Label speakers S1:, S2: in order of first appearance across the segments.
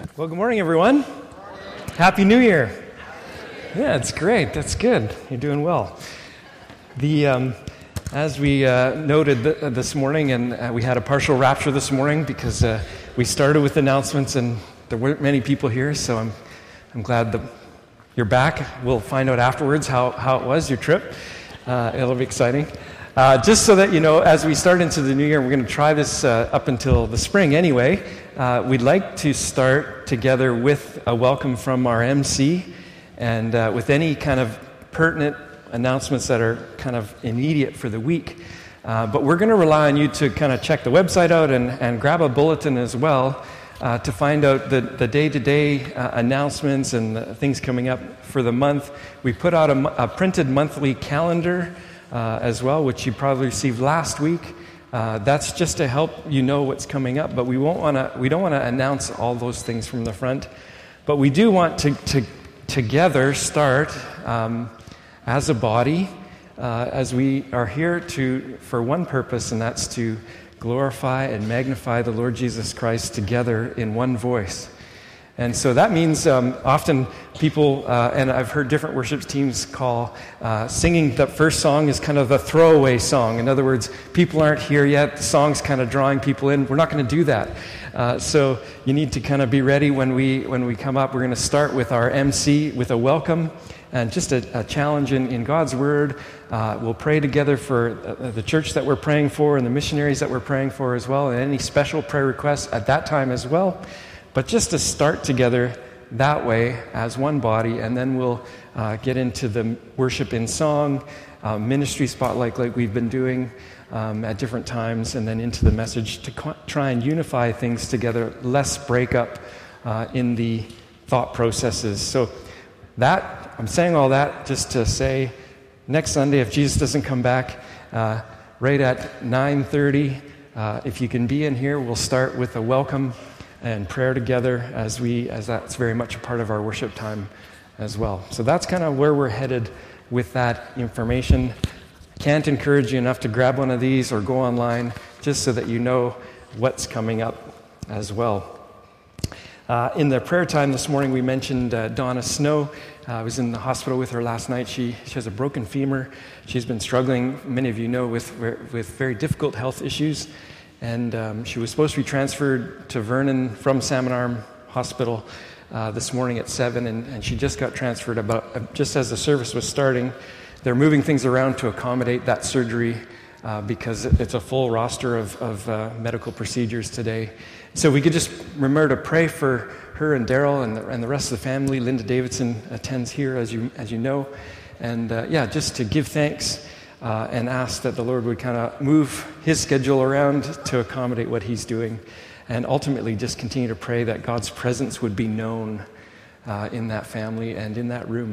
S1: Well, good morning, everyone. Happy New Year. Yeah, it's great. That's good. You're doing well. As we noted this morning, and we had a partial rapture this morning because we started with announcements and there weren't many people here, so I'm glad that you're back. We'll find out afterwards how it was, your trip. It'll be exciting. Just so that you know, as we start into the new year, we're going to try this up until the spring anyway. We'd like to start together with a welcome from our MC and with any kind of pertinent announcements that are kind of immediate for the week. But we're going to rely on you to kind of check the website out and grab a bulletin as well to find out the day-to-day announcements and the things coming up for the month. We put out a printed monthly calendar as well, which you probably received last week. That's just to help you know what's coming up, but we don't want to announce all those things from the front. But we do want to together start as a body, as we are here for one purpose, and that's to glorify and magnify the Lord Jesus Christ together in one voice. And so that means often people, and I've heard different worship teams call singing that first song is kind of the throwaway song. In other words, people aren't here yet, the song's kind of drawing people in. We're not going to do that. So you need to kind of be ready when we come up. We're going to start with our MC with a welcome and just a challenge in God's Word. We'll pray together for the church that we're praying for and the missionaries that we're praying for as well, and any special prayer requests at that time as well. But just to start together that way as one body, and then we'll get into the worship in song, ministry spotlight like we've been doing at different times, and then into the message to try and unify things together, less breakup in the thought processes. So I'm saying all that just to say next Sunday, if Jesus doesn't come back, right at 9:30, if you can be in here, we'll start with a welcome and prayer together as that's very much a part of our worship time as well. So that's kind of where we're headed with that information. Can't encourage you enough to grab one of these or go online just so that you know what's coming up as well. In the prayer time this morning, we mentioned Donna Snow. I was in the hospital with her last night. She has a broken femur. She's been struggling, many of you know, with very difficult health issues. And she was supposed to be transferred to Vernon from Salmon Arm Hospital this morning at 7, and she just got transferred just as the service was starting. They're moving things around to accommodate that surgery because it's a full roster of medical procedures today. So we could just remember to pray for her and Daryl and the rest of the family. Linda Davidson attends here, as you know. And just to give thanks and ask that the Lord would kind of move his schedule around to accommodate what he's doing, and ultimately just continue to pray that God's presence would be known in that family and in that room.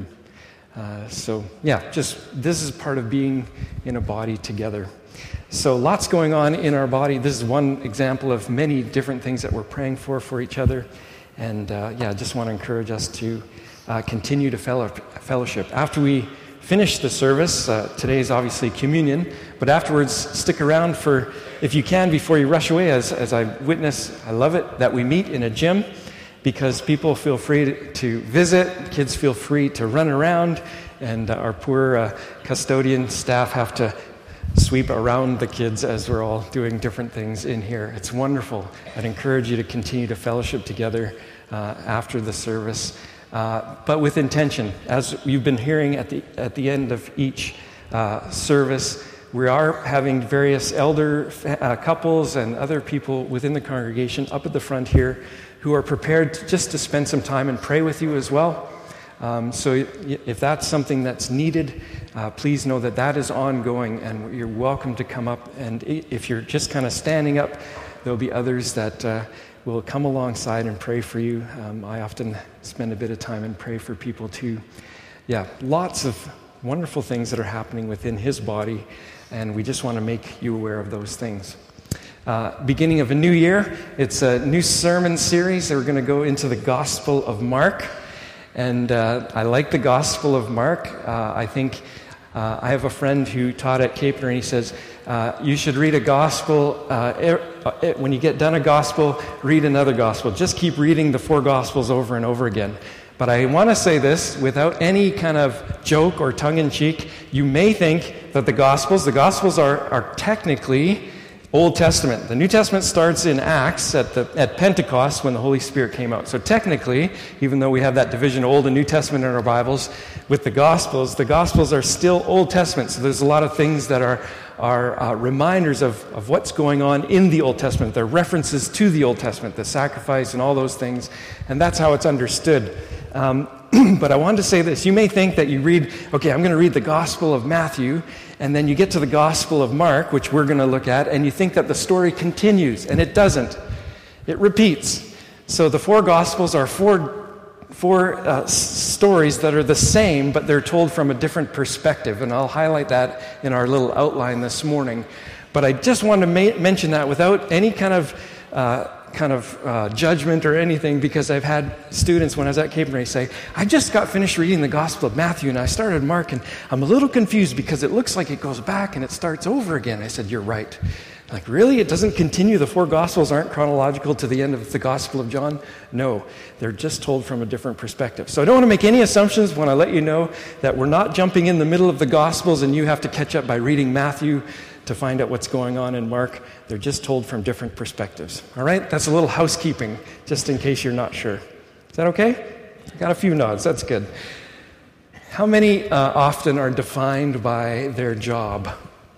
S1: This is part of being in a body together. So lots going on in our body. This is one example of many different things that we're praying for each other. And just want to encourage us to continue to fellowship. After we finish the service, today is obviously communion, but afterwards stick around for, if you can, before you rush away, as I witness, I love it, that we meet in a gym, because people feel free to visit, kids feel free to run around, and our poor custodian staff have to sweep around the kids as we're all doing different things in here. It's wonderful. I'd encourage you to continue to fellowship together after the service. But with intention, as you've been hearing at the end of each service, we are having various elder couples and other people within the congregation up at the front here who are prepared just to spend some time and pray with you as well. So if that's something that's needed, please know that is ongoing, and you're welcome to come up. And if you're just kind of standing up, there'll be others that will come alongside and pray for you. I often spend a bit of time and pray for people too. Lots of wonderful things that are happening within his body, and we just want to make you aware of those things. Beginning of a new year, it's a new sermon series. We're going to go into the Gospel of Mark, and I like the Gospel of Mark. I think I have a friend who taught at Capener, and he says, you should read a gospel when you get done a gospel, read another gospel. Just keep reading the 4 gospels over and over again. But I want to say this without any kind of joke or tongue-in-cheek. You may think that the Gospels are technically Old Testament. The New Testament starts in Acts at Pentecost when the Holy Spirit came out. So technically, even though we have that division, Old and New Testament in our Bibles, with the Gospels are still Old Testament. So there's a lot of things that are reminders of what's going on in the Old Testament. They're references to the Old Testament, the sacrifice and all those things. And that's how it's understood. But I wanted to say this. You may think that you read, okay, I'm going to read the Gospel of Matthew, and then you get to the Gospel of Mark, which we're going to look at, and you think that the story continues, and it doesn't. It repeats. So the 4 Gospels are four stories that are the same, but they're told from a different perspective, and I'll highlight that in our little outline this morning. But I just wanted to mention that without any kind of judgment or anything, because I've had students when I was at Cape Ray say, I just got finished reading the Gospel of Matthew and I started Mark and I'm a little confused because it looks like it goes back and it starts over again. I said, you're right. Like, really? It doesn't continue? The 4 Gospels aren't chronological to the end of the Gospel of John? No, they're just told from a different perspective. So I don't want to make any assumptions when I let you know that we're not jumping in the middle of the Gospels and you have to catch up by reading Matthew to find out what's going on in Mark. They're just told from different perspectives. All right? That's a little housekeeping, just in case you're not sure. Is that okay? I got a few nods. That's good. How many often are defined by their job?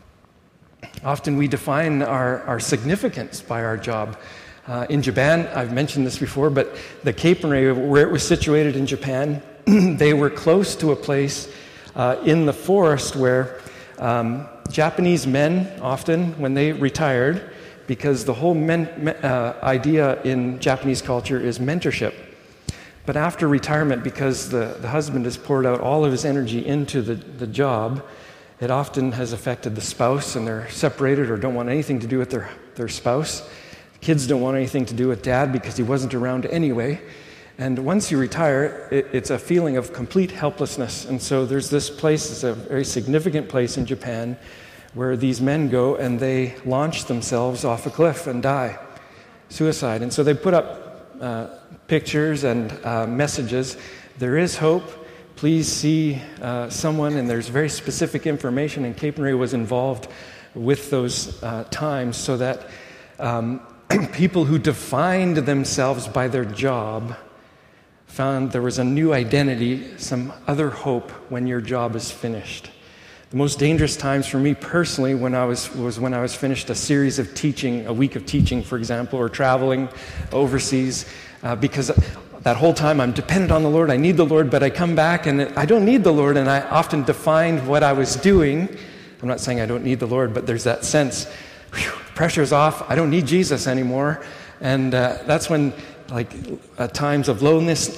S1: Often we define our significance by our job. In Japan, I've mentioned this before, but the Keipunrei, where it was situated in Japan, they were close to a place in the forest where Japanese men, often, when they retired, because the whole idea in Japanese culture is mentorship. But after retirement, because the husband has poured out all of his energy into the job, it often has affected the spouse, and they're separated or don't want anything to do with their spouse. Kids don't want anything to do with dad because he wasn't around anyway. And once you retire, it's a feeling of complete helplessness. And so there's this place, it's a very significant place in Japan, where these men go and they launch themselves off a cliff and die. Suicide. And so they put up pictures and messages. There is hope. Please see someone. And there's very specific information. And Keipunrei was involved with those times so that people who defined themselves by their job found there was a new identity, some other hope when your job is finished. The most dangerous times for me personally was when I was finished a series of teaching, a week of teaching, for example, or traveling overseas, because that whole time I'm dependent on the Lord, I need the Lord, but I come back and I don't need the Lord, and I often defined what I was doing. I'm not saying I don't need the Lord, but there's that sense, pressure's off, I don't need Jesus anymore, and that's when times of lowness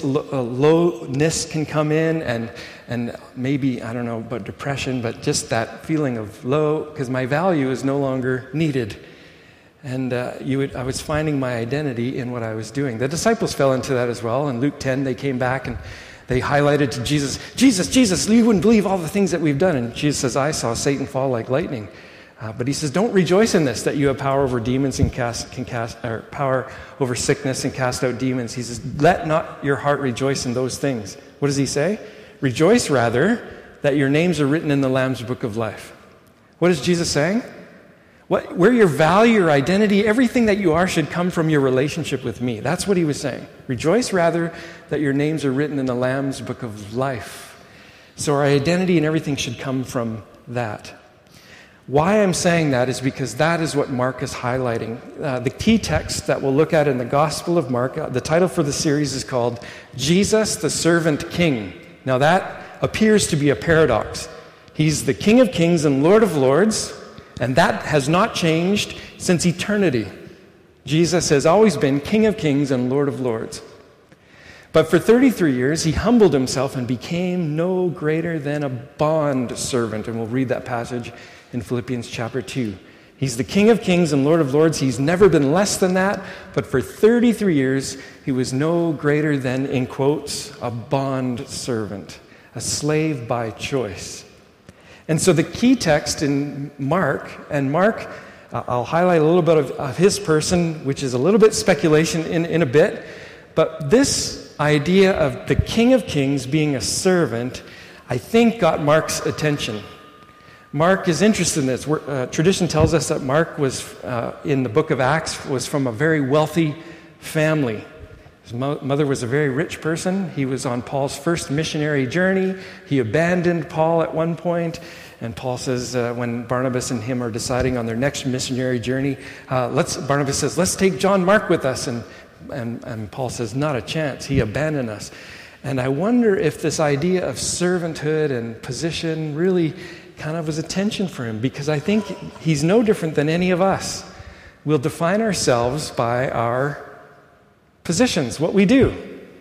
S1: can come in, and maybe, I don't know about depression, but just that feeling of low, because my value is no longer needed. And I was finding my identity in what I was doing. The disciples fell into that as well. In Luke 10, they came back and they highlighted to Jesus, Jesus, you wouldn't believe all the things that we've done. And Jesus says, I saw Satan fall like lightning. But he says, don't rejoice in this, that you have power over demons and power over sickness and cast out demons. He says, let not your heart rejoice in those things. What does he say? Rejoice rather that your names are written in the Lamb's book of life. What is Jesus saying? Where your value, your identity, everything that you are should come from your relationship with me. That's what he was saying. Rejoice rather that your names are written in the Lamb's book of life. So our identity and everything should come from that. Why I'm saying that is because that is what Mark is highlighting. The key text that we'll look at in the Gospel of Mark, the title for the series is called Jesus the Servant King. Now that appears to be a paradox. He's the King of Kings and Lord of Lords, and that has not changed since eternity. Jesus has always been King of Kings and Lord of Lords. But for 33 years, he humbled himself and became no greater than a bond servant. And we'll read that passage in Philippians chapter 2. He's the King of Kings and Lord of Lords. He's never been less than that. But for 33 years, he was no greater than, in quotes, a bond servant, a slave by choice. And so the key text in Mark, and Mark I'll highlight a little bit of his person, which is a little bit speculation in a bit. But this idea of the King of Kings being a servant, I think got Mark's attention. Mark is interested in this. Tradition tells us that Mark was, in the book of Acts, was from a very wealthy family. His mother was a very rich person. He was on Paul's first missionary journey. He abandoned Paul at one point. And Paul says, when Barnabas and him are deciding on their next missionary journey, Barnabas says, let's take John Mark with us. And Paul says, not a chance. He abandoned us. And I wonder if this idea of servanthood and position really kind of was a tension for him, because I think he's no different than any of us. We'll define ourselves by our positions, what we do,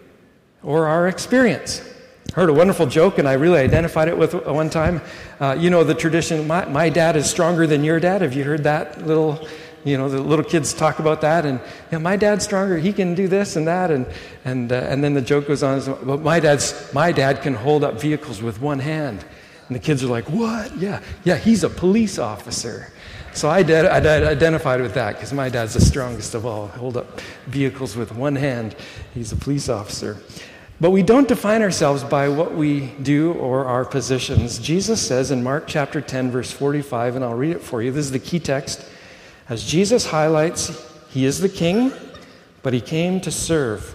S1: or our experience. I heard a wonderful joke, and I really identified it with one time. The tradition, my dad is stronger than your dad. Have you heard that little, the little kids talk about that? And my dad's stronger. He can do this and that. And then the joke goes on, well, my dad can hold up vehicles with one hand. And the kids are like, what? Yeah, he's a police officer. So I identified with that, because my dad's the strongest of all. Hold up vehicles with one hand. He's a police officer. But we don't define ourselves by what we do or our positions. Jesus says in Mark chapter 10, verse 45, and I'll read it for you. This is the key text. As Jesus highlights, he is the king, but he came to serve.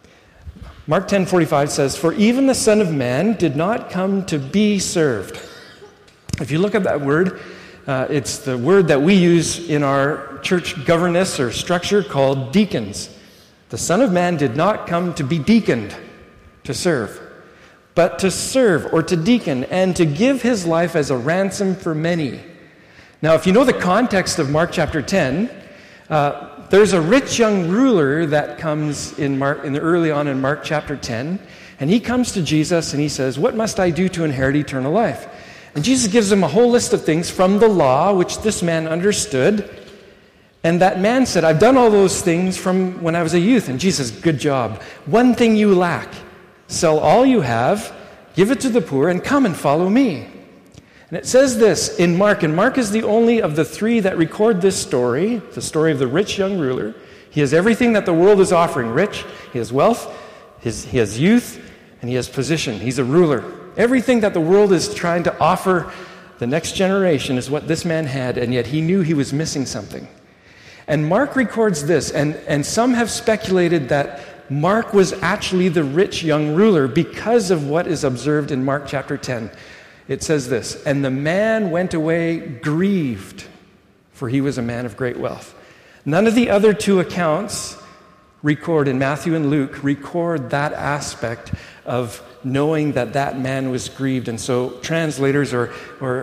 S1: Mark 10:45 says, "For even the Son of Man did not come to be served." If you look at that word, it's the word that we use in our church governance or structure called deacons. The Son of Man did not come to be deaconed, to serve, but to serve or to deacon and to give his life as a ransom for many. Now, if you know the context of Mark chapter 10, there's a rich young ruler that comes early on in Mark chapter 10, and he comes to Jesus and he says, "What must I do to inherit eternal life?" And Jesus gives him a whole list of things from the law, which this man understood. And that man said, "I've done all those things from when I was a youth." And Jesus, "Good job. One thing you lack. Sell all you have, give it to the poor, and come and follow me." And it says this in Mark, and Mark is the only of the three that record this story, the story of the rich young ruler. He has everything that the world is offering. Rich, he has wealth, he has youth, and he has position. He's a ruler. Everything that the world is trying to offer the next generation is what this man had, and yet he knew he was missing something. And Mark records this, and some have speculated that Mark was actually the rich young ruler because of what is observed in Mark chapter 10. It says this, "And the man went away grieved, for he was a man of great wealth." None of the other two accounts record, in Matthew and Luke, record that aspect of knowing that man was grieved. And so translators or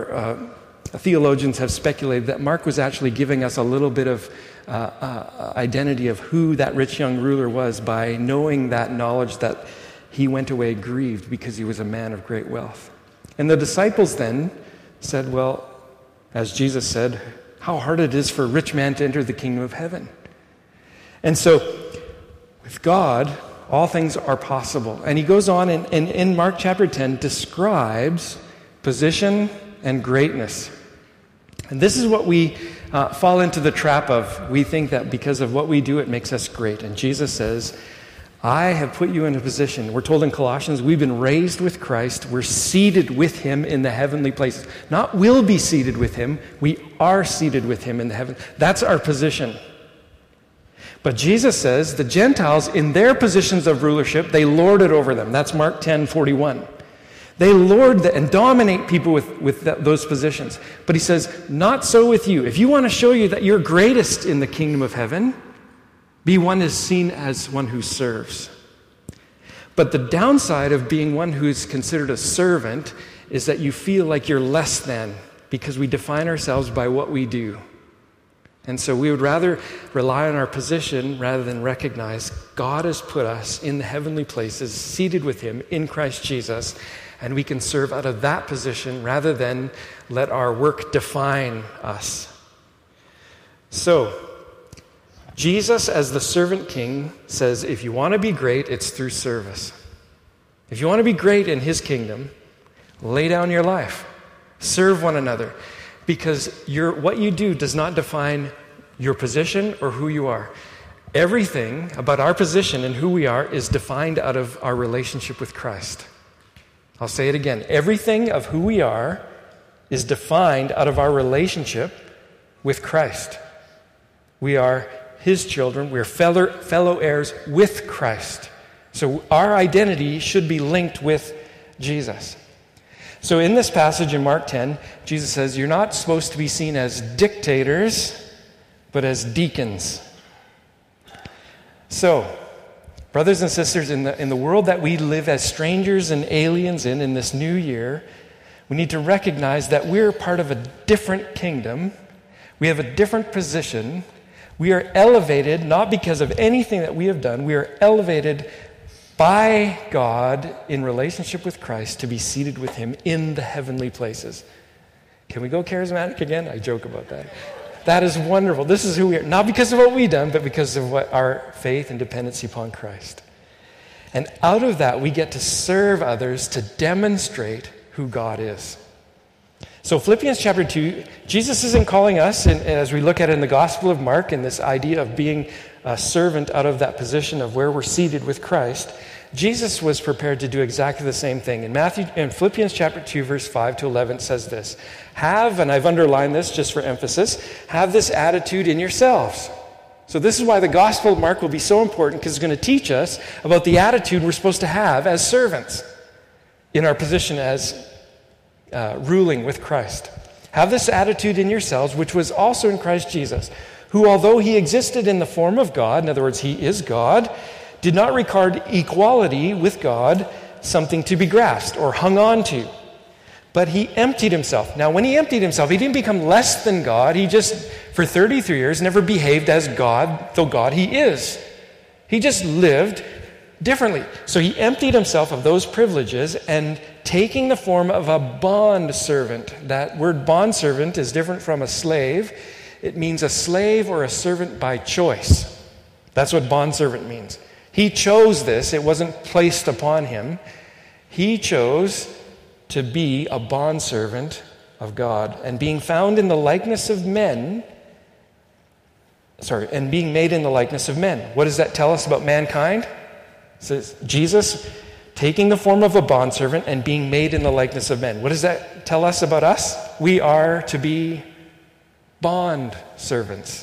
S1: theologians have speculated that Mark was actually giving us a little bit of identity of who that rich young ruler was by knowing that knowledge that he went away grieved because he was a man of great wealth. And the disciples then said, well, as Jesus said, how hard it is for a rich man to enter the kingdom of heaven. And so with God, all things are possible. And he goes on and in Mark chapter 10 describes position and greatness. And this is what we fall into the trap of. We think that because of what we do, it makes us great. And Jesus says, I have put you in a position. We're told in Colossians, we've been raised with Christ. We're seated with him in the heavenly places. Not will be seated with him. We are seated with him in the heaven. That's our position. But Jesus says the Gentiles, in their positions of rulership, they lord it over them. That's Mark 10:41. They lord and dominate people with those positions. But he says, not so with you. If you want to show you that you're greatest in the kingdom of heaven, be one is seen as one who serves. But the downside of being one who is considered a servant is that you feel like you're less than, because we define ourselves by what we do. And so we would rather rely on our position rather than recognize God has put us in the heavenly places, seated with him in Christ Jesus, and we can serve out of that position rather than let our work define us. So, Jesus, as the servant king, says if you want to be great, it's through service. If you want to be great in his kingdom, lay down your life. Serve one another. because what you do does not define your position or who you are. Everything about our position and who we are is defined out of our relationship with Christ. I'll say it again. Everything of who we are is defined out of our relationship with Christ. We are his children. We are fellow heirs with Christ. So our identity should be linked with Jesus. So in this passage in Mark 10, Jesus says, you're not supposed to be seen as dictators, but as deacons. So, brothers and sisters, in the world that we live as strangers and aliens in this new year, we need to recognize that we're part of a different kingdom. We have a different position. We are elevated not because of anything that we have done. We are elevated by God in relationship with Christ to be seated with him in the heavenly places. Can we go charismatic again? I joke about that. That is wonderful. This is who we are. Not because of what we've done, but because of what our faith and dependency upon Christ. And out of that, we get to serve others to demonstrate who God is. So Philippians chapter 2, Jesus isn't calling us, and as we look at it in the Gospel of Mark, and this idea of being a servant out of that position of where we're seated with Christ, Jesus was prepared to do exactly the same thing. In Philippians chapter 2, verse 5 to 11, it says this, have, and I've underlined this just for emphasis, have this attitude in yourselves. So this is why the Gospel of Mark will be so important, because it's going to teach us about the attitude we're supposed to have as servants in our position as ruling with Christ. Have this attitude in yourselves, which was also in Christ Jesus, who, although he existed in the form of God, in other words, he is God, did not regard equality with God something to be grasped or hung on to, but he emptied himself. Now, when he emptied himself, he didn't become less than God. He just, for 33 years, never behaved as God, though God he is. He just lived differently. So he emptied himself of those privileges and taking the form of a bond servant. That word bond servant is different from a slave. It means a slave or a servant by choice. That's what bond servant means. He chose this. It wasn't placed upon him. He chose to be a bondservant of God. And being found in the likeness of men, and being made in the likeness of men. What does that tell us about mankind? It says Jesus taking the form of a bondservant and being made in the likeness of men. What does that tell us about us? We are to be bond servants.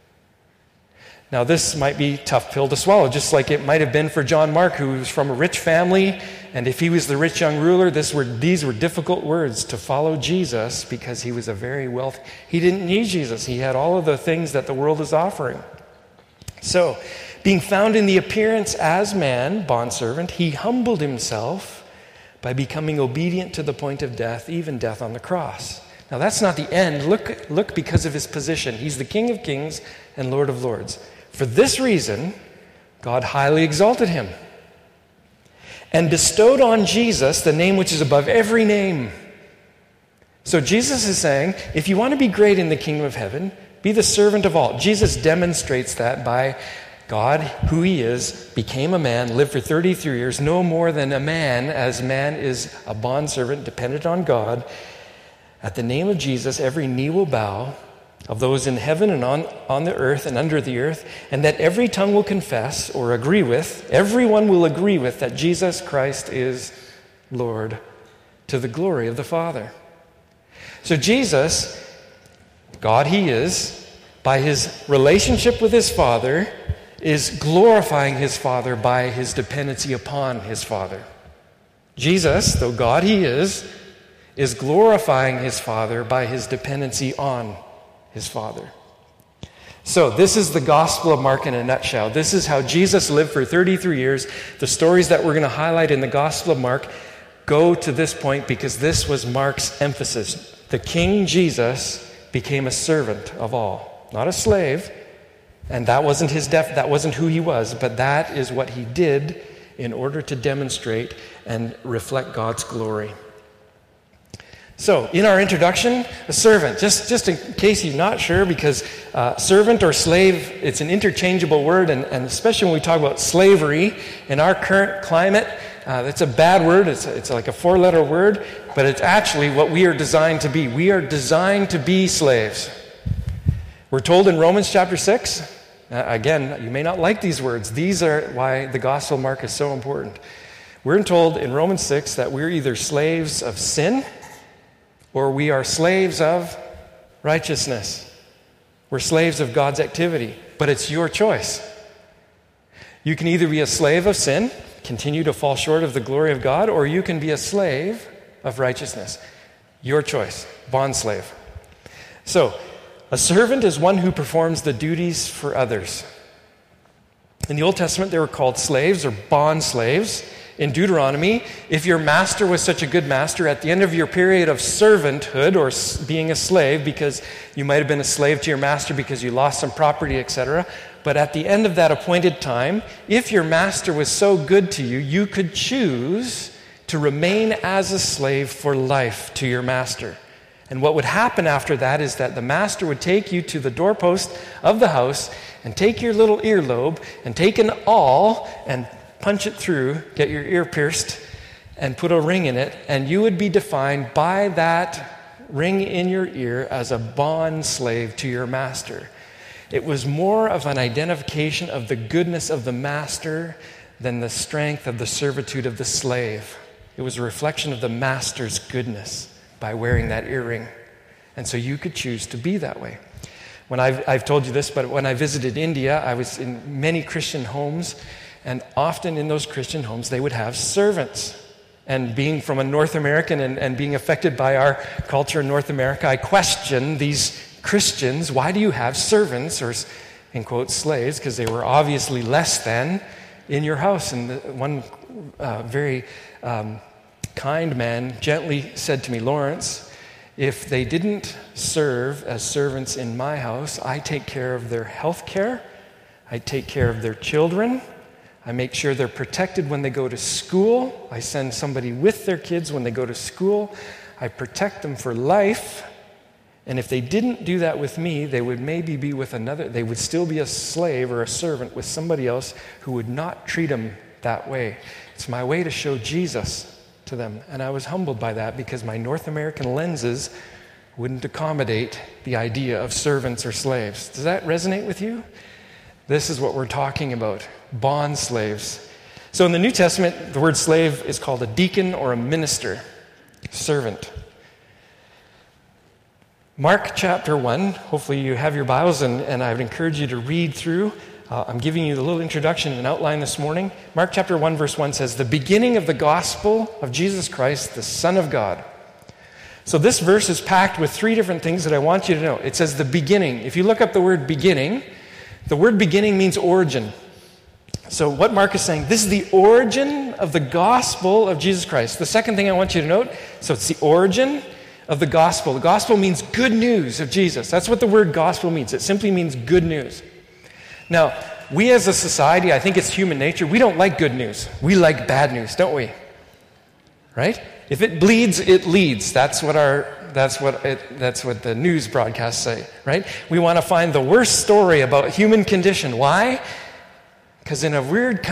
S1: Now, this might be a tough pill to swallow, just like it might have been for John Mark, who was from a rich family, and if he was the rich young ruler, these were difficult words to follow Jesus because he was a very wealthy. He didn't need Jesus. He had all of the things that the world is offering. So, being found in the appearance as man, bondservant, he humbled himself by becoming obedient to the point of death, even death on the cross. Now, that's not the end. Look because of his position. He's the King of Kings and Lord of Lords. For this reason, God highly exalted him and bestowed on Jesus the name which is above every name. So Jesus is saying, if you want to be great in the kingdom of heaven, be the servant of all. Jesus demonstrates that by God, who he is, became a man, lived for 33 years, no more than a man, as man is a bondservant dependent on God. At the name of Jesus, every knee will bow, of those in heaven and on the earth and under the earth, and that every tongue will confess or agree with, everyone will agree with that Jesus Christ is Lord, to the glory of the Father. So Jesus, God he is, by his relationship with his Father, is glorifying his Father by his dependency upon his Father. Jesus, though God he is glorifying his Father by his dependency on his Father. So this is the Gospel of Mark in a nutshell. This is how Jesus lived for 33 years. The stories that we're going to highlight in the Gospel of Mark go to this point because this was Mark's emphasis. The King Jesus became a servant of all, not a slave. And that wasn't that wasn't who he was, but that is what he did in order to demonstrate and reflect God's glory. So, in our introduction, a servant, just in case you're not sure, because servant or slave, it's an interchangeable word, and especially when we talk about slavery, in our current climate, It's a bad word. It's like a 4-letter word, but it's actually what we are designed to be. We are designed to be slaves. We're told in Romans chapter 6, again, you may not like these words. These are why the Gospel of Mark is so important. We're told in Romans 6 that we're either slaves of sin or we are slaves of righteousness. We're slaves of God's activity, but it's your choice. You can either be a slave of sin, continue to fall short of the glory of God, or you can be a slave of righteousness. Your choice, bond slave. So, a servant is one who performs the duties for others. In the Old Testament, they were called slaves or bond slaves. In Deuteronomy, if your master was such a good master, at the end of your period of servanthood or being a slave, because you might have been a slave to your master because you lost some property, etc., but at the end of that appointed time, if your master was so good to you, you could choose to remain as a slave for life to your master. And what would happen after that is that the master would take you to the doorpost of the house and take your little earlobe and take an awl and punch it through, get your ear pierced, and put a ring in it, and you would be defined by that ring in your ear as a bond slave to your master. It was more of an identification of the goodness of the master than the strength of the servitude of the slave. It was a reflection of the master's goodness by wearing that earring. And so you could choose to be that way. When I've told you this, but when I visited India, I was in many Christian homes, and often in those Christian homes, they would have servants. And being from a North American and being affected by our culture in North America, I question these Christians, why do you have servants, or in quotes, slaves, because they were obviously less than in your house. And one very kind man gently said to me, Lawrence, if they didn't serve as servants in my house, I take care of their health care, I take care of their children, I make sure they're protected when they go to school. I send somebody with their kids when they go to school. I protect them for life. And if they didn't do that with me, they would maybe be with another. They would still be a slave or a servant with somebody else who would not treat them that way. It's my way to show Jesus to them. And I was humbled by that because my North American lenses wouldn't accommodate the idea of servants or slaves. Does that resonate with you? This is what we're talking about. Bond slaves. So in the New Testament, the word slave is called a deacon or a minister, servant. Mark chapter 1, hopefully you have your Bibles, and I would encourage you to read through. I'm giving you the little introduction and outline this morning. Mark chapter 1, verse 1 says, the beginning of the gospel of Jesus Christ, the Son of God. So this verse is packed with 3 different things that I want you to know. It says the beginning. If you look up the word beginning, the word beginning means origin. So what Mark is saying, this is the origin of the gospel of Jesus Christ. The second thing I want you to note, so it's the origin of the gospel. The gospel means good news of Jesus. That's what the word gospel means. It simply means good news. Now, we as a society, I think it's human nature, we don't like good news. We like bad news, don't we? Right? If it bleeds, it leads. That's what the news broadcasts say, right? We want to find the worst story about human condition. Why? Because in a weird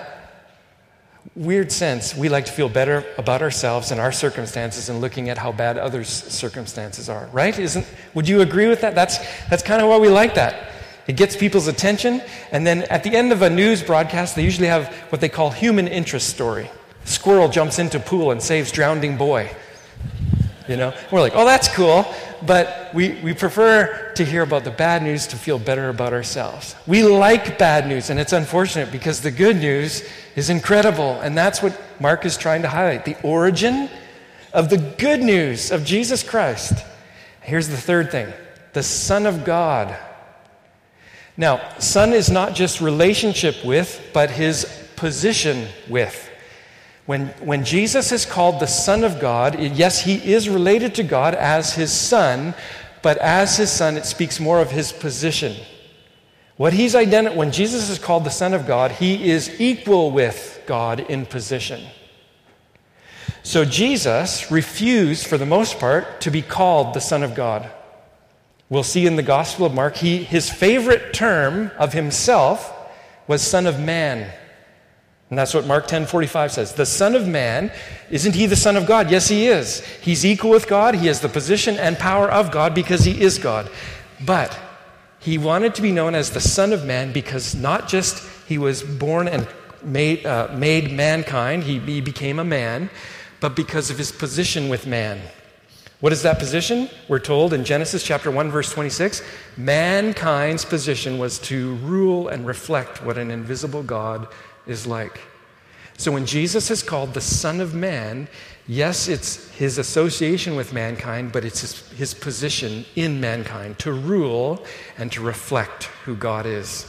S1: sense, we like to feel better about ourselves and our circumstances and looking at how bad others' circumstances are, right? Would you agree with that? That's kind of why we like that. It gets people's attention, and then at the end of a news broadcast, they usually have what they call human interest story. Squirrel jumps into pool and saves drowning boy. You know, we're like, oh, that's cool, but we prefer to hear about the bad news to feel better about ourselves. We like bad news, and it's unfortunate because the good news is incredible, and that's what Mark is trying to highlight, the origin of the good news of Jesus Christ. Here's the third thing, the Son of God. Now, son is not just relationship with, but his position with. When Jesus is called the Son of God, yes, he is related to God as his son, but as his son, it speaks more of his position. When Jesus is called the Son of God, he is equal with God in position. So Jesus refused, for the most part, to be called the Son of God. We'll see in the Gospel of Mark, his favorite term of himself was Son of Man. And that's what Mark 10:45 says. The Son of Man, isn't he the Son of God? Yes, he is. He's equal with God. He has the position and power of God because he is God. But he wanted to be known as the Son of Man because not just he was born and made mankind, he became a man, but because of his position with man. What is that position? We're told in Genesis chapter 1, verse 26, mankind's position was to rule and reflect what an invisible God is like. So when Jesus is called the Son of Man, yes, it's his association with mankind, but it's his position in mankind to rule and to reflect who God is.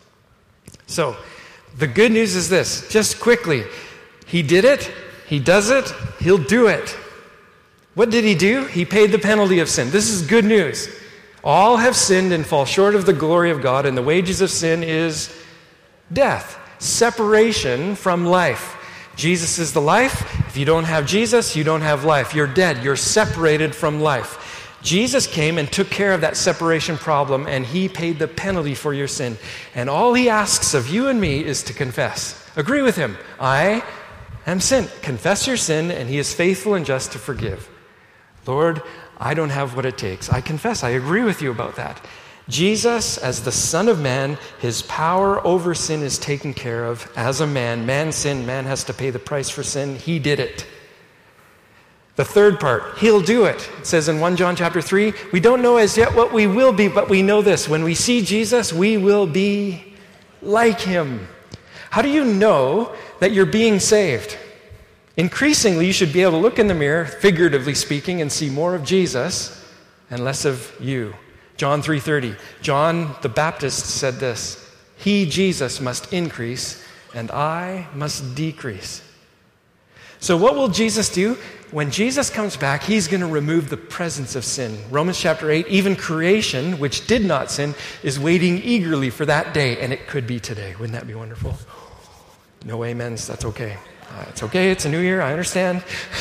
S1: So the good news is this, just quickly, he did it, he does it, he'll do it. What did he do? He paid the penalty of sin. This is good news. All have sinned and fall short of the glory of God, and the wages of sin is death. Separation from life. Jesus is the life. If you don't have Jesus, you don't have life. You're dead. You're separated from life. Jesus came and took care of that separation problem, and he paid the penalty for your sin. And all he asks of you and me is to confess. Agree with him. I am sin. Confess your sin, and he is faithful and just to forgive. Lord, I don't have what it takes. I confess. I agree with you about that. Jesus, as the Son of Man, his power over sin is taken care of. As a man, man sinned, man has to pay the price for sin. He did it. The third part, he'll do it. It says in 1 John chapter 3, we don't know as yet what we will be, but we know this. When we see Jesus, we will be like him. How do you know that you're being saved? Increasingly, you should be able to look in the mirror, figuratively speaking, and see more of Jesus and less of you. John 3:30. John the Baptist said this, he, Jesus, must increase, and I must decrease. So what will Jesus do? When Jesus comes back, he's going to remove the presence of sin. Romans chapter 8, even creation, which did not sin, is waiting eagerly for that day, and it could be today. Wouldn't that be wonderful? No amens, that's okay. It's okay, it's a new year, I understand.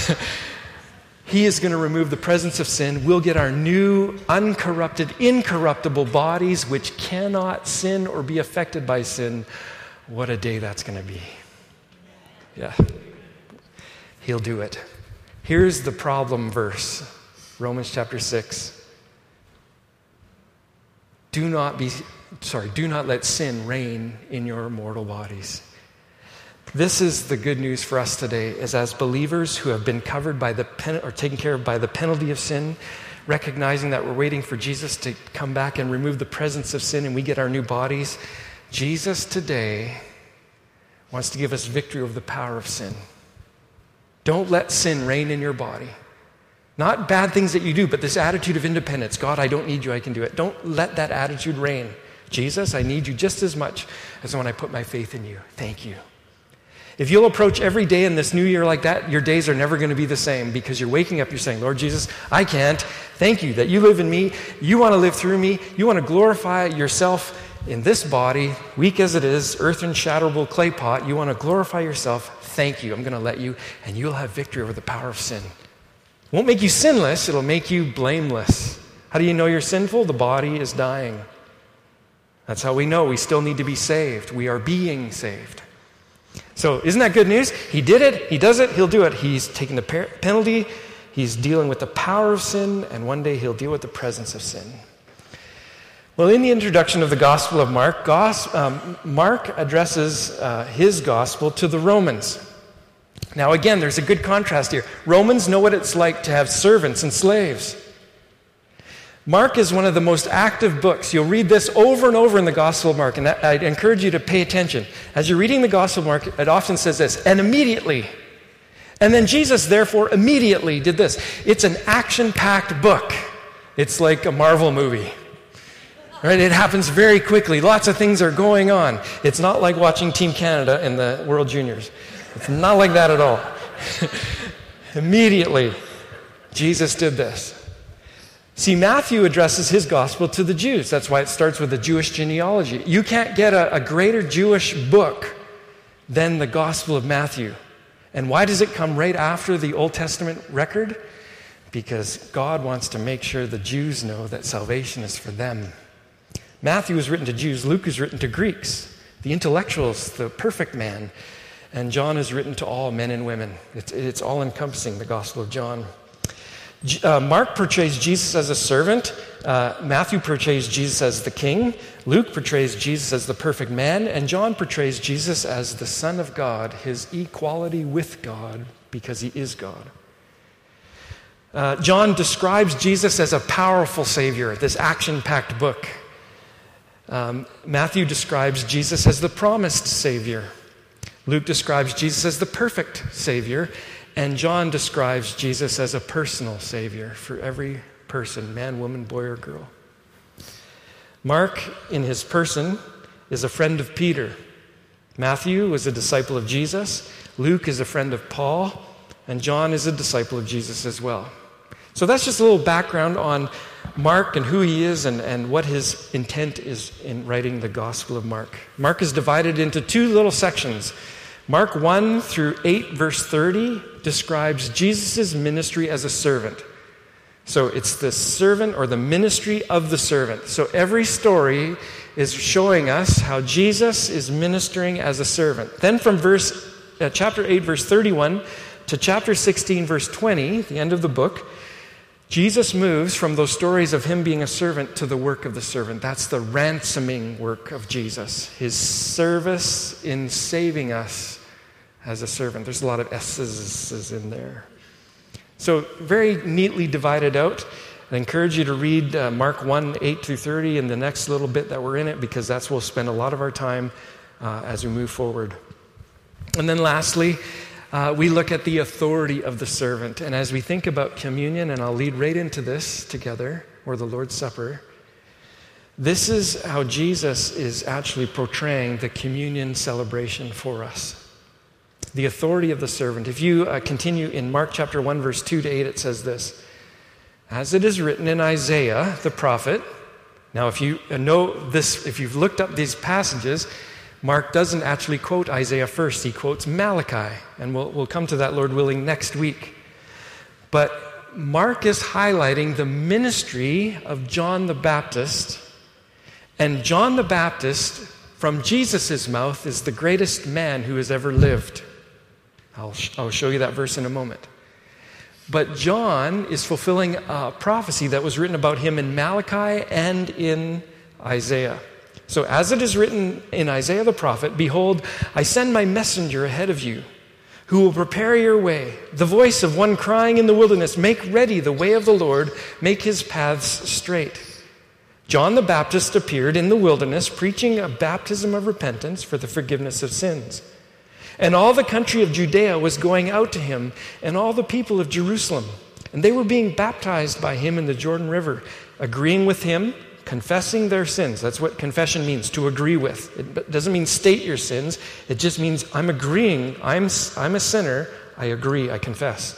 S1: He is going to remove the presence of sin. We'll get our new, uncorrupted, incorruptible bodies, which cannot sin or be affected by sin. What a day that's going to be. Yeah. He'll do it. Here's the problem verse, Romans chapter 6. Do not let sin reign in your mortal bodies. This is the good news for us today, is as believers who have been covered by or taken care of by the penalty of sin, recognizing that we're waiting for Jesus to come back and remove the presence of sin and we get our new bodies. Jesus today wants to give us victory over the power of sin. Don't let sin reign in your body. Not bad things that you do, but this attitude of independence. God, I don't need you, I can do it. Don't let that attitude reign. Jesus, I need you just as much as when I put my faith in you. Thank you. If you'll approach every day in this new year like that, your days are never going to be the same because you're waking up, you're saying, Lord Jesus, I can't. Thank you that you live in me. You want to live through me. You want to glorify yourself in this body, weak as it is, earth-unshatterable clay pot. You want to glorify yourself. Thank you. I'm going to let you, and you'll have victory over the power of sin. It won't make you sinless. It'll make you blameless. How do you know you're sinful? The body is dying. That's how we know we still need to be saved. We are being saved. So isn't that good news? He did it. He does it. He'll do it. He's taking the penalty. He's dealing with the power of sin, and one day he'll deal with the presence of sin. Well, in the introduction of the Gospel of Mark, Mark addresses his gospel to the Romans. Now again, there's a good contrast here. Romans know what it's like to have servants and slaves. Mark is one of the most active books. You'll read this over and over in the Gospel of Mark, and I'd encourage you to pay attention. As you're reading the Gospel of Mark, it often says this, and immediately. And then Jesus, therefore, immediately did this. It's an action-packed book. It's like a Marvel movie. Right? It happens very quickly. Lots of things are going on. It's not like watching Team Canada in the World Juniors. It's not like that at all. Immediately, Jesus did this. See, Matthew addresses his gospel to the Jews. That's why it starts with a Jewish genealogy. You can't get a greater Jewish book than the Gospel of Matthew. And why does it come right after the Old Testament record? Because God wants to make sure the Jews know that salvation is for them. Matthew was written to Jews. Luke is written to Greeks, the intellectuals, the perfect man. And John is written to all men and women. It's all-encompassing, the Gospel of John. Mark portrays Jesus as a servant. Matthew portrays Jesus as the king. Luke portrays Jesus as the perfect man. And John portrays Jesus as the Son of God, his equality with God, because he is God. John describes Jesus as a powerful Savior, this action-packed book. Matthew describes Jesus as the promised Savior. Luke describes Jesus as the perfect Savior. And John describes Jesus as a personal Savior for every person, man, woman, boy, or girl. Mark, in his person, is a friend of Peter. Matthew was a disciple of Jesus. Luke is a friend of Paul. And John is a disciple of Jesus as well. So that's just a little background on Mark and who he is and what his intent is in writing the Gospel of Mark. Mark is divided into two little sections. Mark 1 through 8, verse 30, describes Jesus' ministry as a servant. So it's the servant or the ministry of the servant. So every story is showing us how Jesus is ministering as a servant. Then from chapter 8, verse 31 to chapter 16, verse 20, the end of the book, Jesus moves from those stories of him being a servant to the work of the servant. That's the ransoming work of Jesus, his service in saving us as a servant. There's a lot of S's in there. So very neatly divided out. I encourage you to read Mark 1, 8 through 30 and the next little bit that we're in it, because that's where we'll spend a lot of our time as we move forward. And then lastly, we look at the authority of the servant. And as we think about communion, and I'll lead right into this together, or the Lord's Supper, this is how Jesus is actually portraying the communion celebration for us. The authority of the servant. If you continue in Mark chapter 1, verse 2 to 8, it says this: "As it is written in Isaiah, the prophet." Now, if you know this, if you've looked up these passages, Mark doesn't actually quote Isaiah first. He quotes Malachi. And we'll come to that, Lord willing, next week. But Mark is highlighting the ministry of John the Baptist. And John the Baptist, from Jesus' mouth, is the greatest man who has ever lived. I'll show you that verse in a moment. But John is fulfilling a prophecy that was written about him in Malachi and in Isaiah. So as it is written in Isaiah the prophet, "Behold, I send my messenger ahead of you, who will prepare your way. The voice of one crying in the wilderness, make ready the way of the Lord, make his paths straight." John the Baptist appeared in the wilderness, preaching a baptism of repentance for the forgiveness of sins. And all the country of Judea was going out to him, and all the people of Jerusalem. And they were being baptized by him in the Jordan River, agreeing with him, confessing their sins. That's what confession means, to agree with. It doesn't mean state your sins. It just means I'm agreeing. I'm a sinner. I agree. I confess.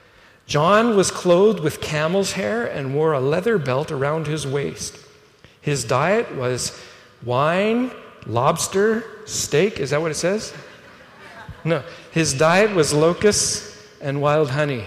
S1: John was clothed with camel's hair and wore a leather belt around his waist. His diet was wine, lobster, steak. Is that what it says? No. His diet was locusts and wild honey.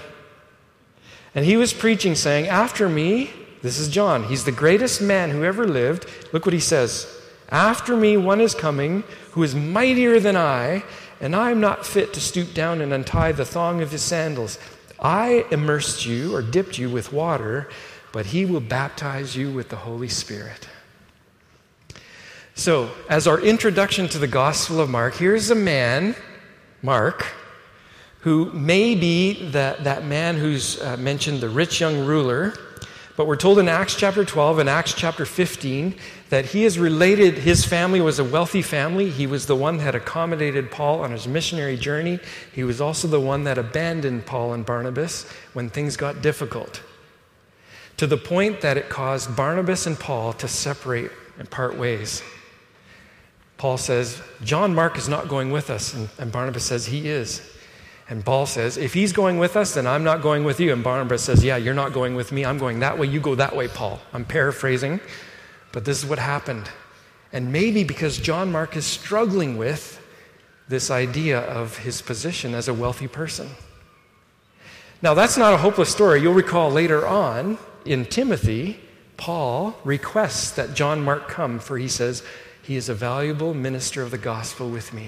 S1: And he was preaching, saying, "After me," this is John, he's the greatest man who ever lived. Look what he says. "After me one is coming who is mightier than I, and I am not fit to stoop down and untie the thong of his sandals. I immersed you or dipped you with water, but he will baptize you with the Holy Spirit." So, as our introduction to the Gospel of Mark, here's a man, Mark, who may be that man who's mentioned, the rich young ruler. But we're told in Acts chapter 12 and Acts chapter 15 that he is related, his family was a wealthy family. He was the one that accommodated Paul on his missionary journey. He was also the one that abandoned Paul and Barnabas when things got difficult, to the point that it caused Barnabas and Paul to separate and part ways. Paul says, "John Mark is not going with us." And Barnabas says, "He is." And Paul says, "If he's going with us, then I'm not going with you." And Barnabas says, "Yeah, you're not going with me. I'm going that way. You go that way, Paul." I'm paraphrasing, but this is what happened. And maybe because John Mark is struggling with this idea of his position as a wealthy person. Now, that's not a hopeless story. You'll recall later on in Timothy, Paul requests that John Mark come, for he says, "He is a valuable minister of the gospel with me."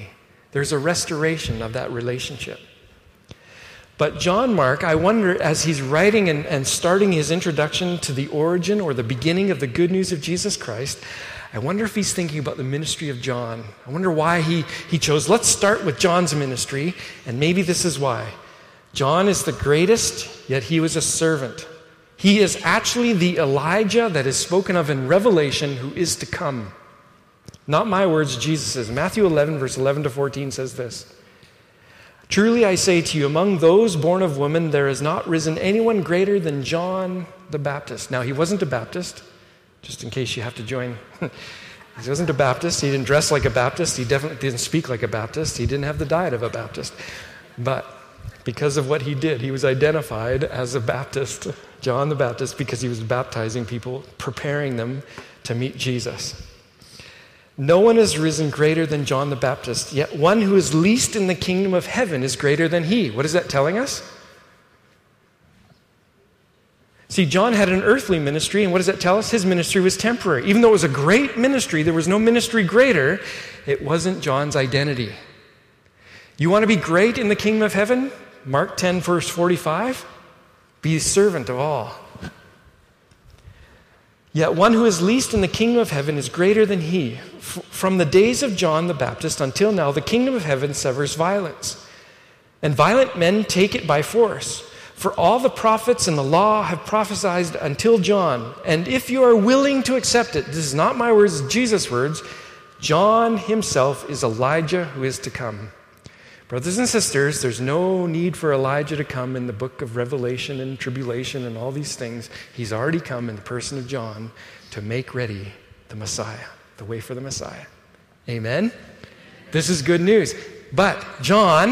S1: There's a restoration of that relationship. But John Mark, I wonder, as he's writing and starting his introduction to the origin or the beginning of the good news of Jesus Christ, I wonder if he's thinking about the ministry of John. I wonder why he chose, let's start with John's ministry, and maybe this is why. John is the greatest, yet he was a servant. He is actually the Elijah that is spoken of in Revelation who is to come. Not my words, Jesus'. Matthew 11, verse 11 to 14 says this. Truly I say to you, among those born of woman, there has not risen anyone greater than John the Baptist. Now, he wasn't a Baptist, just in case you have to join. He wasn't a Baptist. He didn't dress like a Baptist. He definitely didn't speak like a Baptist. He didn't have the diet of a Baptist. But because of what he did, he was identified as a Baptist, John the Baptist, because he was baptizing people, preparing them to meet Jesus. No one has risen greater than John the Baptist, yet one who is least in the kingdom of heaven is greater than he. What is that telling us? See, John had an earthly ministry, and what does that tell us? His ministry was temporary. Even though it was a great ministry, there was no ministry greater. It wasn't John's identity. You want to be great in the kingdom of heaven? Mark 10, verse 45. Be a servant of all. Yet one who is least in the kingdom of heaven is greater than he. From the days of John the Baptist until now, the kingdom of heaven suffers violence, and violent men take it by force. For all the prophets and the law have prophesied until John. And if you are willing to accept it, this is not my words, it's Jesus' words, John himself is Elijah who is to come. Brothers and sisters, there's no need for Elijah to come in the book of Revelation and tribulation and all these things. He's already come in the person of John to make ready the Messiah, the way for the Messiah. Amen? This is good news. But John,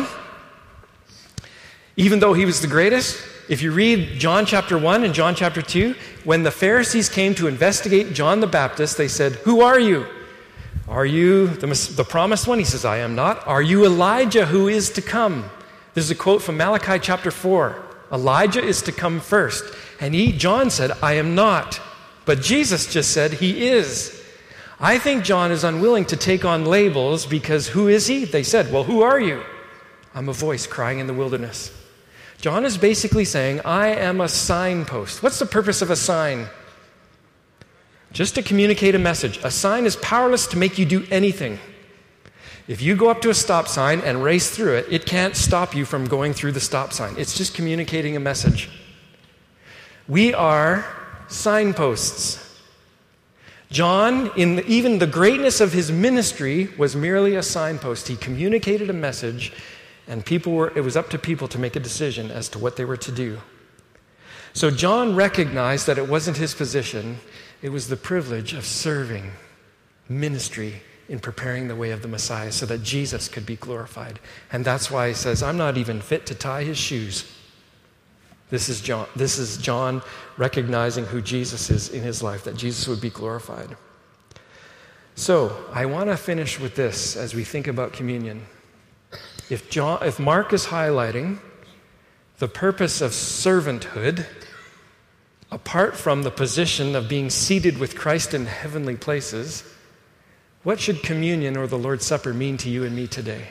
S1: even though he was the greatest, if you read John chapter 1 and John chapter 2, when the Pharisees came to investigate John the Baptist, they said, "Who are you? Are you the promised one?" He says, "I am not." "Are you Elijah who is to come?" This is a quote from Malachi chapter 4. Elijah is to come first. And John said, "I am not." But Jesus just said, "He is." I think John is unwilling to take on labels because who is he? They said, "Well, who are you?" "I'm a voice crying in the wilderness." John is basically saying, I am a signpost. What's the purpose of a sign? Just to communicate a message. A sign is powerless to make you do anything. If you go up to a stop sign and race through it, it can't stop you from going through the stop sign. It's just communicating a message. We are signposts. John, in even the greatness of his ministry, was merely a signpost. He communicated a message, and it was up to people to make a decision as to what they were to do. So John recognized that it wasn't his position. It was the privilege of serving ministry in preparing the way of the Messiah so that Jesus could be glorified. And that's why he says, I'm not even fit to tie his shoes. This is John recognizing who Jesus is in his life, that Jesus would be glorified. So I want to finish with this as we think about communion. If Mark is highlighting the purpose of servanthood, apart from the position of being seated with Christ in heavenly places, what should communion or the Lord's Supper mean to you and me today?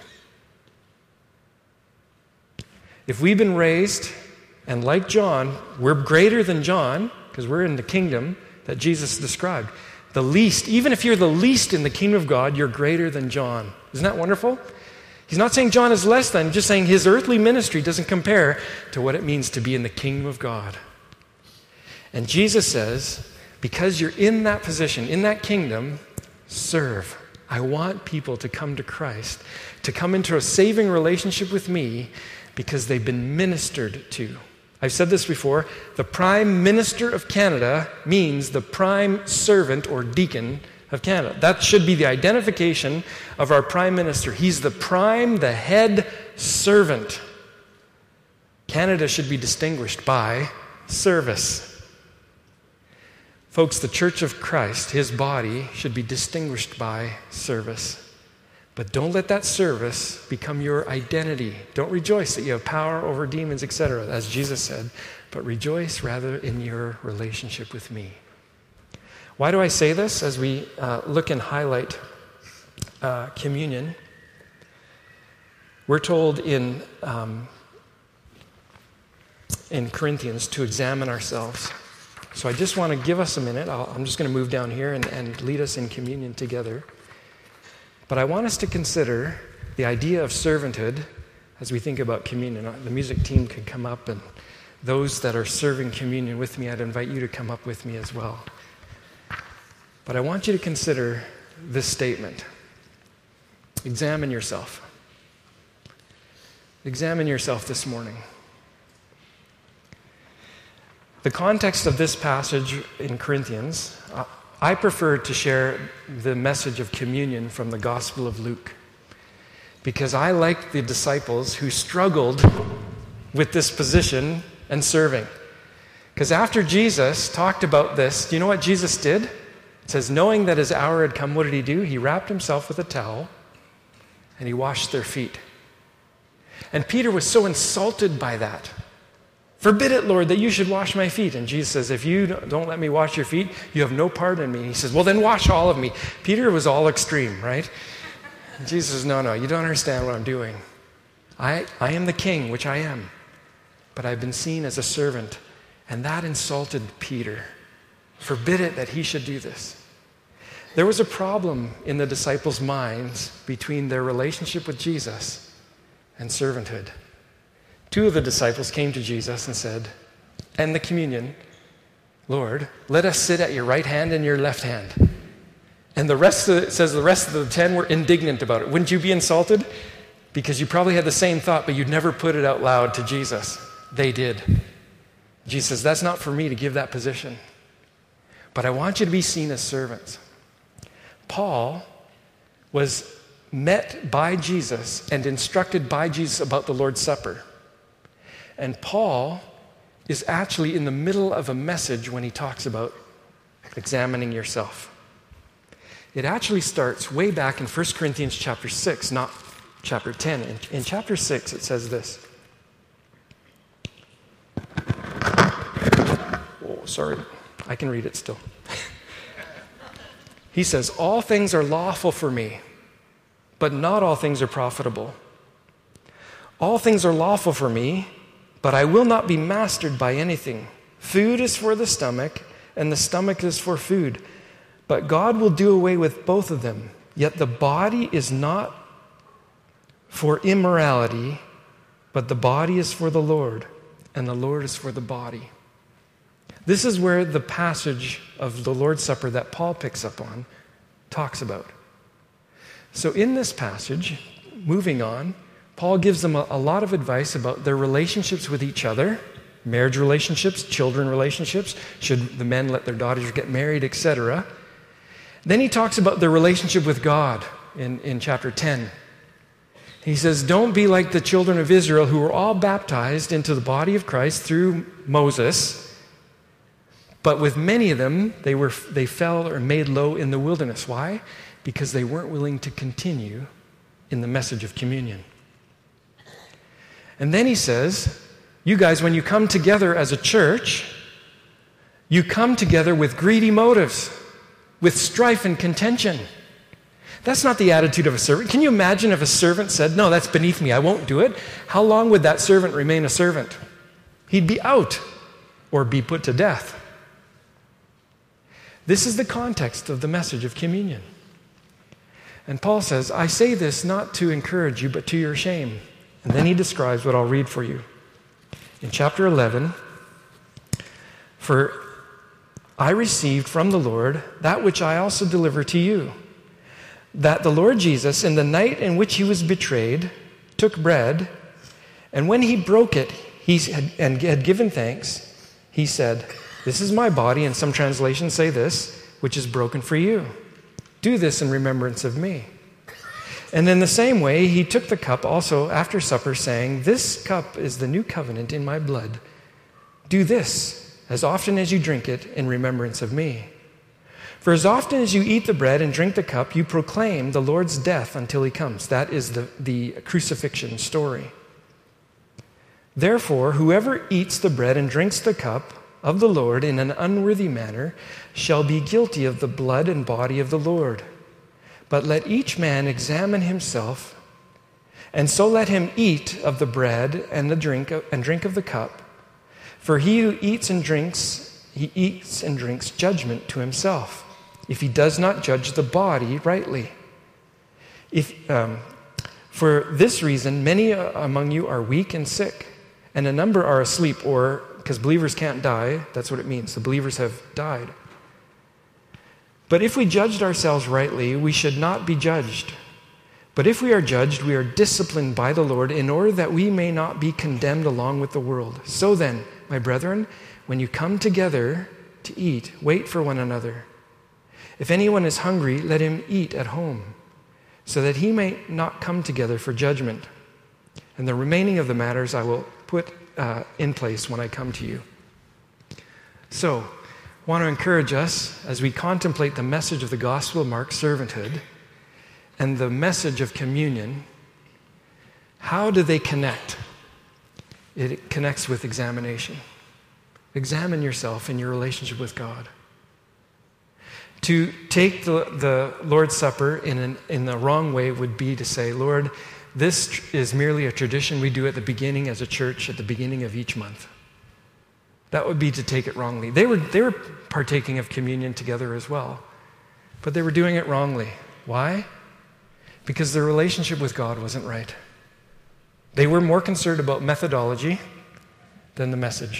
S1: If we've been raised, and like John, we're greater than John, because we're in the kingdom that Jesus described. The least, even if you're the least in the kingdom of God, you're greater than John. Isn't that wonderful? He's not saying John is less than, just saying his earthly ministry doesn't compare to what it means to be in the kingdom of God. And Jesus says, because you're in that position, in that kingdom, serve. I want people to come to Christ, to come into a saving relationship with me because they've been ministered to. I've said this before, the Prime Minister of Canada means the prime servant or deacon of Canada. That should be the identification of our Prime Minister. He's the head servant. Canada should be distinguished by service. Folks, the Church of Christ, his body, should be distinguished by service. But don't let that service become your identity. Don't rejoice that you have power over demons, etc., as Jesus said, but rejoice rather in your relationship with me. Why do I say this as we look and highlight communion? We're told in Corinthians to examine ourselves. So I just want to give us a minute. I'm just going to move down here and lead us in communion together. But I want us to consider the idea of servanthood as we think about communion. The music team could come up, and those that are serving communion with me, I'd invite you to come up with me as well. But I want you to consider this statement. Examine yourself. Examine yourself this morning. The context of this passage in Corinthians, I prefer to share the message of communion from the Gospel of Luke, because I like the disciples who struggled with this position and serving. Because after Jesus talked about this, do you know what Jesus did? It says, knowing that his hour had come, what did he do? He wrapped himself with a towel and he washed their feet. And Peter was so insulted by that. Forbid it, Lord, that you should wash my feet. And Jesus says, if you don't let me wash your feet, you have no part in me. And he says, well, then wash all of me. Peter was all extreme, right? And Jesus says, no, you don't understand what I'm doing. I am the king, which I am. But I've been seen as a servant. And that insulted Peter. Forbid it that he should do this. There was a problem in the disciples' minds between their relationship with Jesus and servanthood. Two of the disciples came to Jesus and said, and the communion, Lord, let us sit at your right hand and your left hand. And the rest of the 10 were indignant about it. Wouldn't you be insulted? Because you probably had the same thought, but you'd never put it out loud to Jesus. They did. Jesus says, that's not for me to give that position. But I want you to be seen as servants. Paul was met by Jesus and instructed by Jesus about the Lord's Supper. And Paul is actually in the middle of a message when he talks about examining yourself. It actually starts way back in 1 Corinthians chapter 6, not chapter 10. In chapter 6, it says this. Oh, sorry. I can read it still. He says, all things are lawful for me, but not all things are profitable. All things are lawful for me, but I will not be mastered by anything. Food is for the stomach, and the stomach is for food. But God will do away with both of them. Yet the body is not for immorality, but the body is for the Lord, and the Lord is for the body. This is where the passage of the Lord's Supper that Paul picks up on talks about. So in this passage, moving on, Paul gives them a lot of advice about their relationships with each other, marriage relationships, children relationships, should the men let their daughters get married, etc. Then he talks about their relationship with God in chapter 10. He says, don't be like the children of Israel who were all baptized into the body of Christ through Moses, but with many of them, they fell or made low in the wilderness. Why? Because they weren't willing to continue in the message of communion. And then he says, you guys, when you come together as a church, you come together with greedy motives, with strife and contention. That's not the attitude of a servant. Can you imagine if a servant said, no, that's beneath me, I won't do it? How long would that servant remain a servant? He'd be out or be put to death. This is the context of the message of communion. And Paul says, I say this not to encourage you, but to your shame. And then he describes what I'll read for you. In chapter 11, for I received from the Lord that which I also deliver to you, that the Lord Jesus, in the night in which he was betrayed, took bread, and when he broke it and had given thanks, he said, this is my body, and some translations say this, which is broken for you. Do this in remembrance of me. And in the same way, he took the cup also after supper, saying, this cup is the new covenant in my blood. Do this as often as you drink it in remembrance of me. For as often as you eat the bread and drink the cup, you proclaim the Lord's death until he comes. That is the crucifixion story. Therefore, whoever eats the bread and drinks the cup of the Lord in an unworthy manner shall be guilty of the blood and body of the Lord. But let each man examine himself, And so let him eat of the bread and drink of the cup. For he who eats and drinks judgment to himself, if he does not judge the body rightly. For this reason, many among you are weak and sick, and a number are asleep, or because believers can't die, that's what it means. The believers have died. But if we judged ourselves rightly, we should not be judged. But if we are judged, we are disciplined by the Lord in order that we may not be condemned along with the world. So then, my brethren, when you come together to eat, wait for one another. If anyone is hungry, let him eat at home, so that he may not come together for judgment. And the remaining of the matters I will put in place when I come to you. So, I want to encourage us as we contemplate the message of the Gospel of Mark, servanthood, and the message of communion. How do they connect? It connects with examination. Examine yourself in your relationship with God. To take the Lord's Supper in the wrong way would be to say, Lord, this is merely a tradition we do at the beginning as a church, at the beginning of each month. That would be to take it wrongly. They were partaking of communion together as well, but they were doing it wrongly. Why? Because their relationship with God wasn't right. They were more concerned about methodology than the message.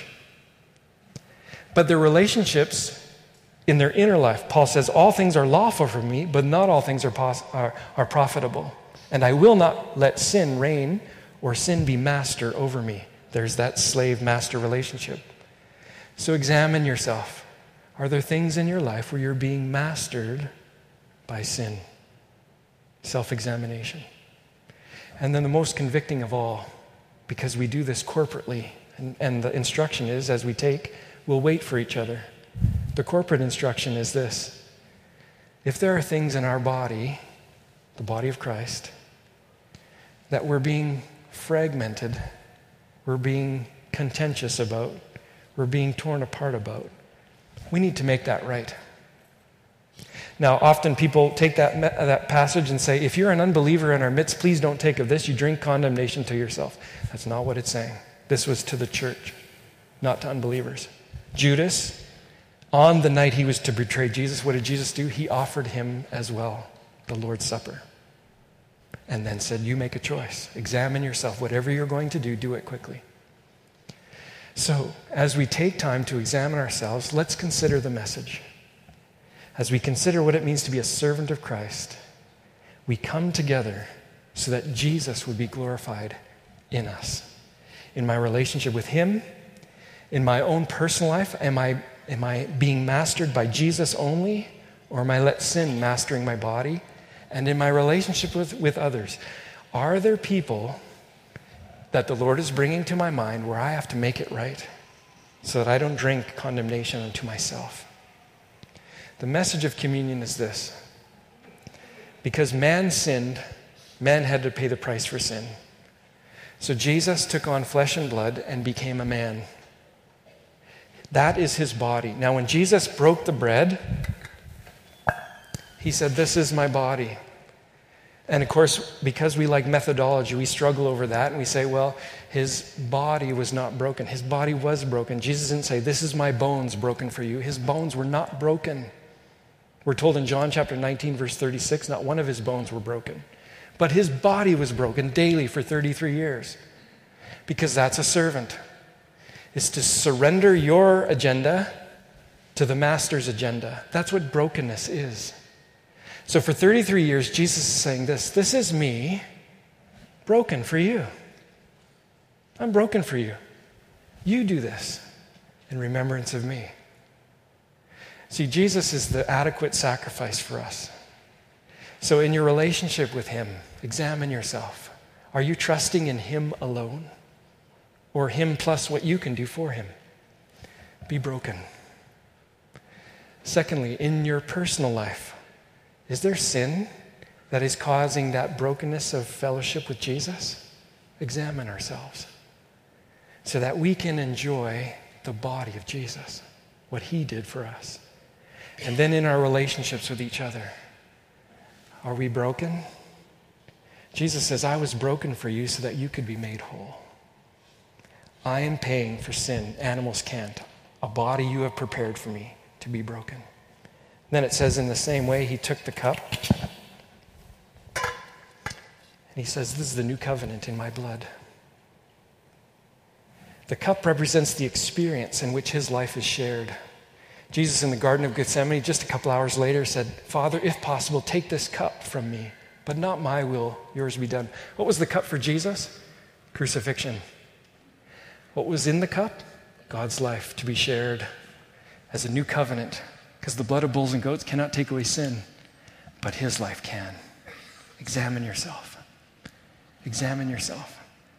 S1: But their relationships in their inner life, Paul says, all things are lawful for me, but not all things are profitable. And I will not let sin reign or sin be master over me. There's that slave-master relationship. So examine yourself. Are there things in your life where you're being mastered by sin? Self-examination. And then the most convicting of all, because we do this corporately, and the instruction is, as we take, we'll wait for each other. The corporate instruction is this: if there are things in our body, the body of Christ, that we're being fragmented, we're being contentious about, we're being torn apart about, we need to make that right. Now, often people take that passage and say, if you're an unbeliever in our midst, please don't take of this. You drink condemnation to yourself. That's not what it's saying. This was to the church, not to unbelievers. Judas, on the night he was to betray Jesus, what did Jesus do? He offered him as well the Lord's Supper. And then said, you make a choice. Examine yourself. Whatever you're going to do it quickly. So, as we take time to examine ourselves, let's consider the message. As we consider what it means to be a servant of Christ, we come together so that Jesus would be glorified in us. In my relationship with Him, in my own personal life, am I being mastered by Jesus only, or am I let sin mastering my body? And in my relationship with others, are there people that the Lord is bringing to my mind where I have to make it right so that I don't drink condemnation unto myself? The message of communion is this: because man sinned, man had to pay the price for sin. So Jesus took on flesh and blood and became a man. That is his body. Now, when Jesus broke the bread, he said, this is my body. And of course, because we like methodology, we struggle over that and we say, well, his body was not broken. His body was broken. Jesus didn't say, this is my bones broken for you. His bones were not broken. We're told in John chapter 19, verse 36, not one of his bones were broken. But his body was broken daily for 33 years. Because that's a servant. It's to surrender your agenda to the master's agenda. That's what brokenness is. So for 33 years, Jesus is saying this is me broken for you. I'm broken for you. You do this in remembrance of me. See, Jesus is the adequate sacrifice for us. So in your relationship with Him, examine yourself. Are you trusting in Him alone? Or Him plus what you can do for Him? Be broken. Secondly, in your personal life, is there sin that is causing that brokenness of fellowship with Jesus? Examine ourselves so that we can enjoy the body of Jesus, what He did for us. And then in our relationships with each other, are we broken? Jesus says, I was broken for you so that you could be made whole. I am paying for sin. Animals can't. A body you have prepared for me to be broken. Then it says in the same way, he took the cup. And he says, this is the new covenant in my blood. The cup represents the experience in which his life is shared. Jesus in the Garden of Gethsemane, just a couple hours later, said, Father, if possible, take this cup from me, but not my will, yours be done. What was the cup for Jesus? Crucifixion. What was in the cup? God's life to be shared as a new covenant, because the blood of bulls and goats cannot take away sin, but his life can. Examine yourself. Examine yourself.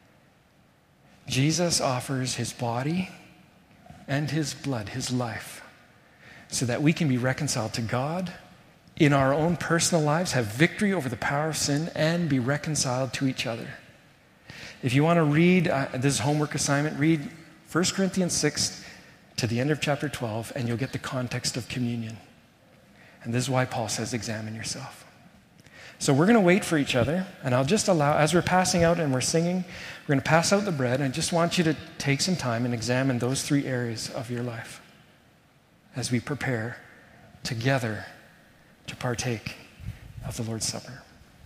S1: Jesus offers his body and his blood, his life, so that we can be reconciled to God in our own personal lives, have victory over the power of sin, and be reconciled to each other. If you want to read, this is homework assignment, read 1 Corinthians 6 to the end of chapter 12, and you'll get the context of communion. And this is why Paul says, examine yourself. So we're going to wait for each other, and I'll just allow, as we're passing out and we're singing, we're going to pass out the bread, and I just want you to take some time and examine those 3 areas of your life as we prepare together to partake of the Lord's Supper.